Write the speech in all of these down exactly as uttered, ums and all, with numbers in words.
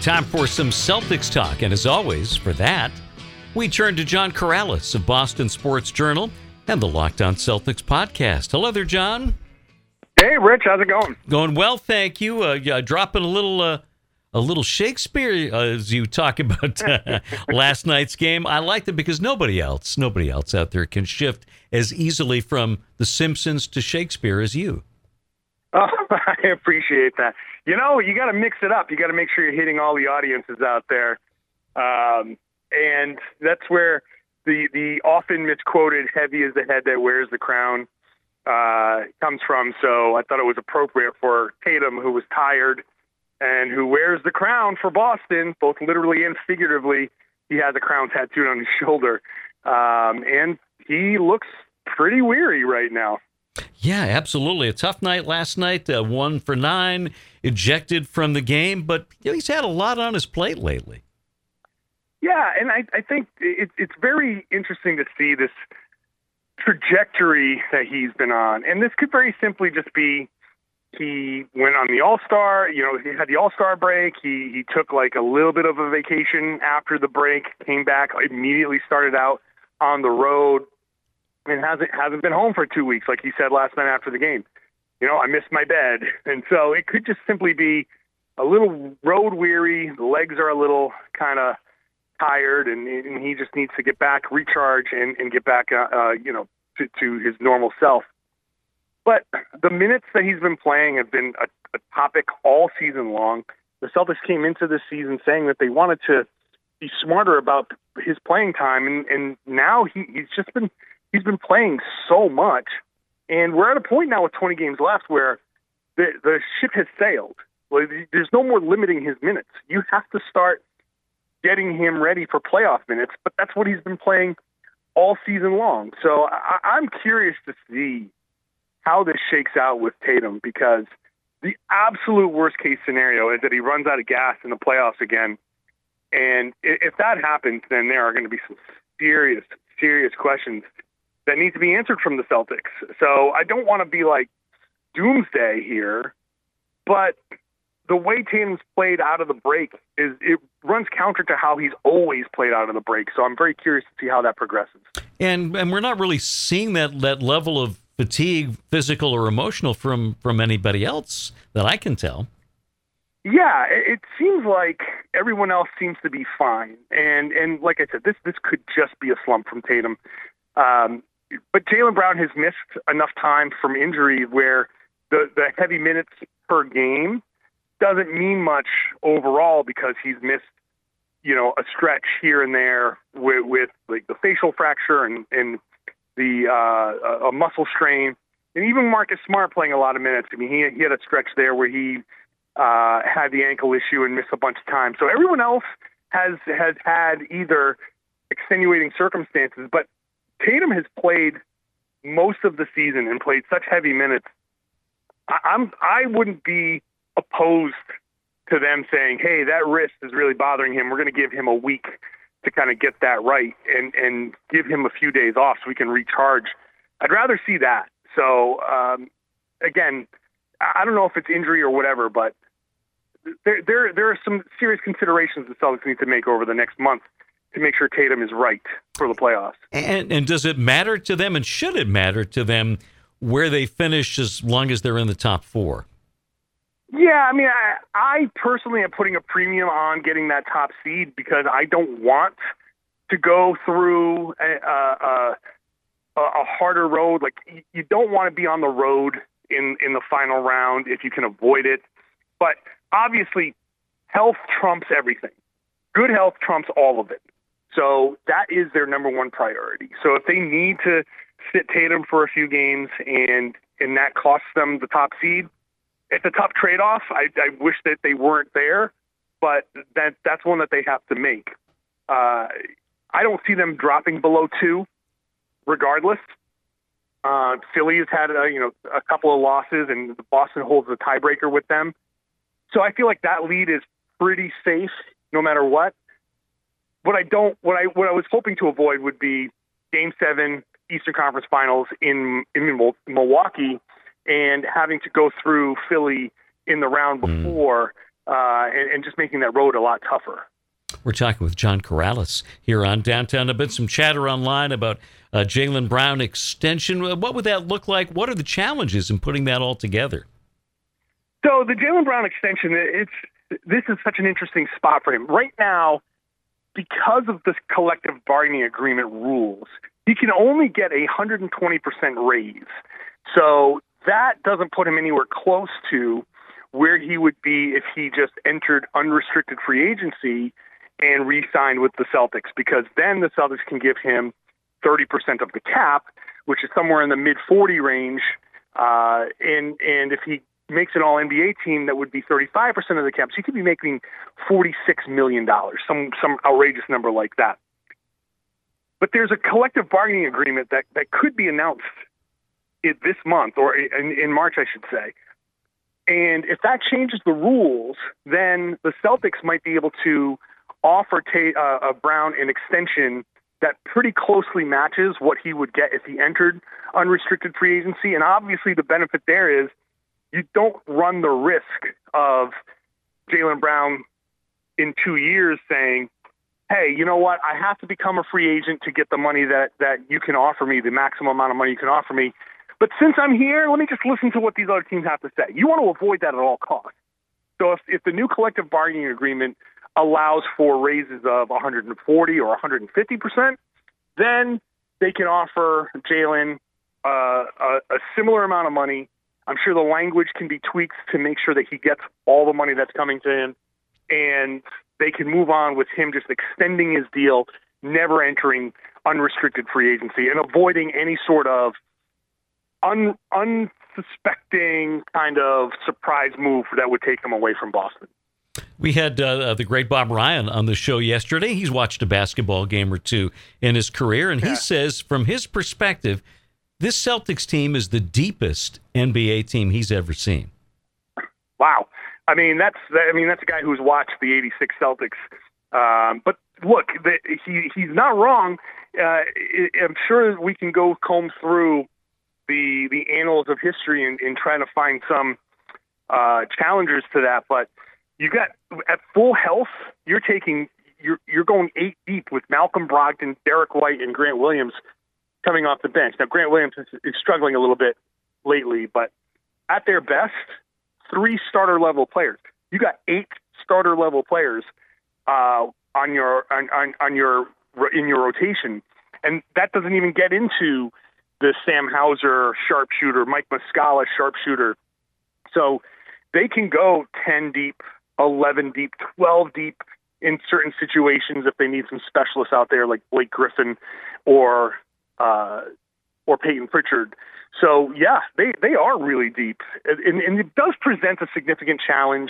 Time for some Celtics talk. And as always, for that, we turn to John Corrales of Boston Sports Journal and the Locked On Celtics podcast. Hello there, John. Hey, Rich. How's it going? Going well, thank you. Uh, yeah, dropping a little uh, a little Shakespeare uh, as you talk about uh, last night's game. I liked it because nobody else, nobody else out there can shift as easily from The Simpsons to Shakespeare as you. Oh, I appreciate that. You know, you got to mix it up. You got to make sure you're hitting all the audiences out there. Um, and that's where the, the often misquoted heavy is the head that wears the crown uh, comes from. So I thought it was appropriate for Tatum, who was tired and who wears the crown for Boston, both literally and figuratively. He has a crown tattooed on his shoulder. Um, and he looks pretty weary right now. Yeah, absolutely. A tough night last night, uh, one for nine, ejected from the game, but you know, he's had a lot on his plate lately. Yeah, and I, I think it, it's very interesting to see this trajectory that he's been on. And this could very simply just be he went on the All-Star, you know, he had the All-Star break. He, he took like a little bit of a vacation after the break, came back, immediately started out on the road, and hasn't hasn't been home for two weeks, like he said last night after the game. You know, I missed my bed. And so it could just simply be a little road weary. The legs are a little kind of tired, and, and he just needs to get back, recharge, and, and get back, uh, uh, you know, to, to his normal self. But the minutes that he's been playing have been a, a topic all season long. The Celtics came into this season saying that they wanted to be smarter about his playing time, and, and now he, he's just been – he's been playing so much, and we're at a point now with twenty games left where the the ship has sailed. Like, there's no more limiting his minutes. You have to start getting him ready for playoff minutes, but that's what he's been playing all season long. So I, I'm curious to see how this shakes out with Tatum, because the absolute worst-case scenario is that he runs out of gas in the playoffs again, and if that happens, then there are going to be some serious, serious questions that need to be answered from the Celtics. So I don't want to be like doomsday here, but the way Tatum's played out of the break is it runs counter to how he's always played out of the break. So I'm very curious to see how that progresses. And and we're not really seeing that that level of fatigue, physical or emotional, from from anybody else that I can tell. Yeah, it seems like everyone else seems to be fine. And and like I said, this this could just be a slump from Tatum. Um, But Jaylen Brown has missed enough time from injury where the, the heavy minutes per game doesn't mean much overall, because he's missed, you know, a stretch here and there with, with like the facial fracture and, and the uh, a muscle strain. And even Marcus Smart playing a lot of minutes. I mean, he, he had a stretch there where he uh, had the ankle issue and missed a bunch of time. So everyone else has has had either extenuating circumstances, but Tatum has played most of the season and played such heavy minutes. I, I'm I wouldn't be opposed to them saying, "Hey, that wrist is really bothering him. We're going to give him a week to kind of get that right, and and give him a few days off so we can recharge." I'd rather see that. So um, again, I don't know if it's injury or whatever, but there there there are some serious considerations the Celtics need to make over the next month to make sure Tatum is right for the playoffs. And and does it matter to them, and should it matter to them, where they finish as long as they're in the top four? Yeah, I mean, I, I personally am putting a premium on getting that top seed, because I don't want to go through a, a, a, a harder road. Like, you don't want to be on the road in, in the final round if you can avoid it. But obviously, health trumps everything. Good health trumps all of it. So that is their number one priority. So if they need to sit Tatum for a few games and and that costs them the top seed, it's a tough trade-off. I, I wish that they weren't there, but that that's one that they have to make. Uh, I don't see them dropping below two, regardless. Uh, Philly has had a, you know a couple of losses, and Boston holds the tiebreaker with them. So I feel like that lead is pretty safe, no matter what. What I don't, what I what I was hoping to avoid would be Game Seven Eastern Conference Finals in in Milwaukee, and having to go through Philly in the round before uh, and, and just making that road a lot tougher. We're talking with John Karalis here on Downtown. There's been some chatter online about uh, Jaylen Brown extension. What would that look like? What are the challenges in putting that all together? So the Jaylen Brown extension, it's this is such an interesting spot for him. Right now, because of the collective bargaining agreement rules, he can only get a one hundred twenty percent raise. So that doesn't put him anywhere close to where he would be if he just entered unrestricted free agency and re-signed with the Celtics, because then the Celtics can give him thirty percent of the cap, which is somewhere in the mid forty range. Uh, and, and if he makes an all N B A team, that would be thirty-five percent of the cap. So he could be making forty-six million dollars, some, some outrageous number like that. But there's a collective bargaining agreement that, that could be announced it, this month, or in, in March, I should say. And if that changes the rules, then the Celtics might be able to offer Ta- uh, uh, Brown an extension that pretty closely matches what he would get if he entered unrestricted free agency. And obviously the benefit there is you don't run the risk of Jaylen Brown in two years saying, hey, you know what, I have to become a free agent to get the money that, that you can offer me, the maximum amount of money you can offer me. But since I'm here, let me just listen to what these other teams have to say. You want to avoid that at all costs. So if, if the new collective bargaining agreement allows for raises of one hundred forty or one hundred fifty percent, then they can offer Jaylen uh, a, a similar amount of money. I'm sure the language can be tweaked to make sure that he gets all the money that's coming to him, and they can move on with him just extending his deal, never entering unrestricted free agency, and avoiding any sort of un, unsuspecting kind of surprise move that would take him away from Boston. We had uh, the great Bob Ryan on the show yesterday. He's watched a basketball game or two in his career, and he yeah. says, from his perspective, this Celtics team is the deepest N B A team he's ever seen. Wow. I mean, that's I mean that's a guy who's watched the eighty-six Celtics. Um, but look, the, he he's not wrong. Uh, I'm sure we can go comb through the the annals of history and, and try to find some uh, challengers to that. But you got at full health, you're taking you're you're going eight deep with Malcolm Brogdon, Derek White, and Grant Williams coming off the bench. Now, Grant Williams is, is struggling a little bit lately, but at their best, three starter-level players. You got eight starter-level players uh, on your on, on, on your in your rotation, and that doesn't even get into the Sam Hauser sharpshooter, Mike Muscala sharpshooter. So they can go ten deep, eleven deep, twelve deep in certain situations if they need some specialists out there like Blake Griffin or uh, or Peyton Pritchard. So, yeah, they, they are really deep. And, and it does present a significant challenge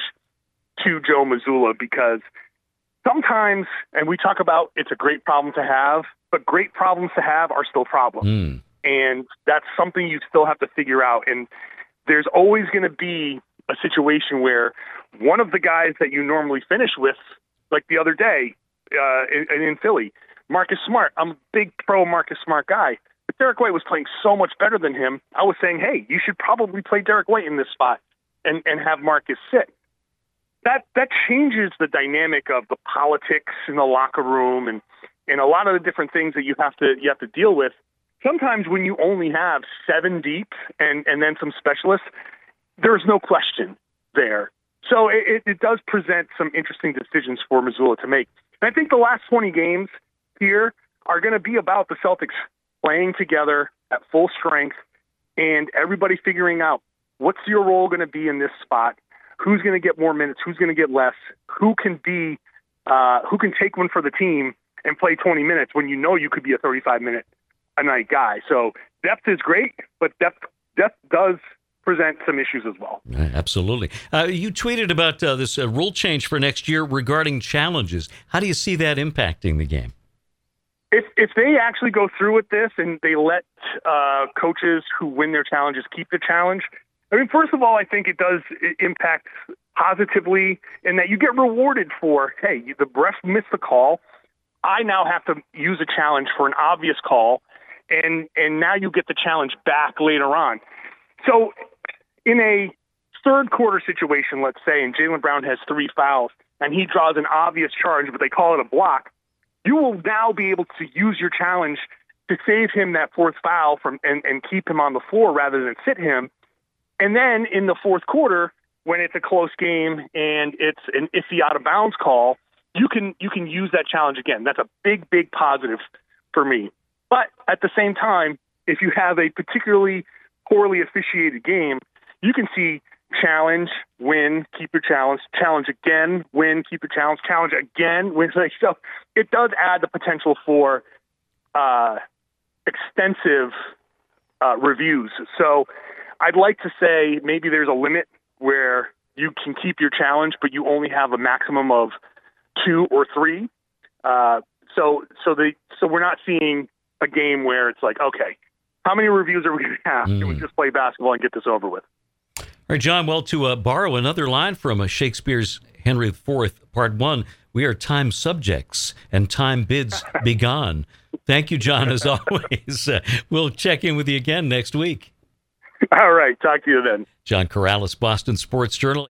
to Joe Mazzulla because sometimes, and we talk about it's a great problem to have, but great problems to have are still problems. Mm. And that's something you still have to figure out. And there's always going to be a situation where one of the guys that you normally finish with, like the other day uh, in, in Philly, Marcus Smart, I'm a big pro Marcus Smart guy. But Derek White was playing so much better than him. I was saying, hey, you should probably play Derek White in this spot and, and have Marcus sit. That that changes the dynamic of the politics in the locker room and, and a lot of the different things that you have to you have to deal with. Sometimes when you only have seven deep and, and then some specialists, there's no question there. So it, it does present some interesting decisions for Mazzulla to make. And I think the last twenty games here are going to be about the Celtics playing together at full strength and everybody figuring out what's your role going to be in this spot, who's going to get more minutes, who's going to get less, who can be, uh, who can take one for the team and play twenty minutes when you know you could be a thirty-five minute a night guy. So depth is great, but depth, depth does present some issues as well. Absolutely. Uh, you tweeted about uh, this uh, rule change for next year regarding challenges. How do you see that impacting the game? If if they actually go through with this and they let uh, coaches who win their challenges keep the challenge, I mean, first of all, I think it does impact positively in that you get rewarded for, hey, the ref missed the call. I now have to use a challenge for an obvious call, and and now you get the challenge back later on. So in a third quarter situation, let's say, and Jaylen Brown has three fouls, and he draws an obvious charge, but they call it a block, you will now be able to use your challenge to save him that fourth foul from and, and keep him on the floor rather than sit him. And then in the fourth quarter, when it's a close game and it's an iffy out of bounds call, you can you can use that challenge again. That's a big, big positive for me. But at the same time, if you have a particularly poorly officiated game, you can see challenge, win, keep your challenge, challenge again, win, keep your challenge, challenge again, win. So it does add the potential for uh, extensive uh, reviews. So I'd like to say maybe there's a limit where you can keep your challenge, but you only have a maximum of two or three. Uh, so so the so we're not seeing a game where it's like, okay, how many reviews are we going to have? Mm. Can we just play basketball and get this over with? All right, John, well, to uh, borrow another line from uh, Shakespeare's Henry the Fourth, Part One, we are time subjects and time bids be gone. Thank you, John, as always. Uh, we'll check in with you again next week. All right, talk to you then. John Karalis, Boston Sports Journal.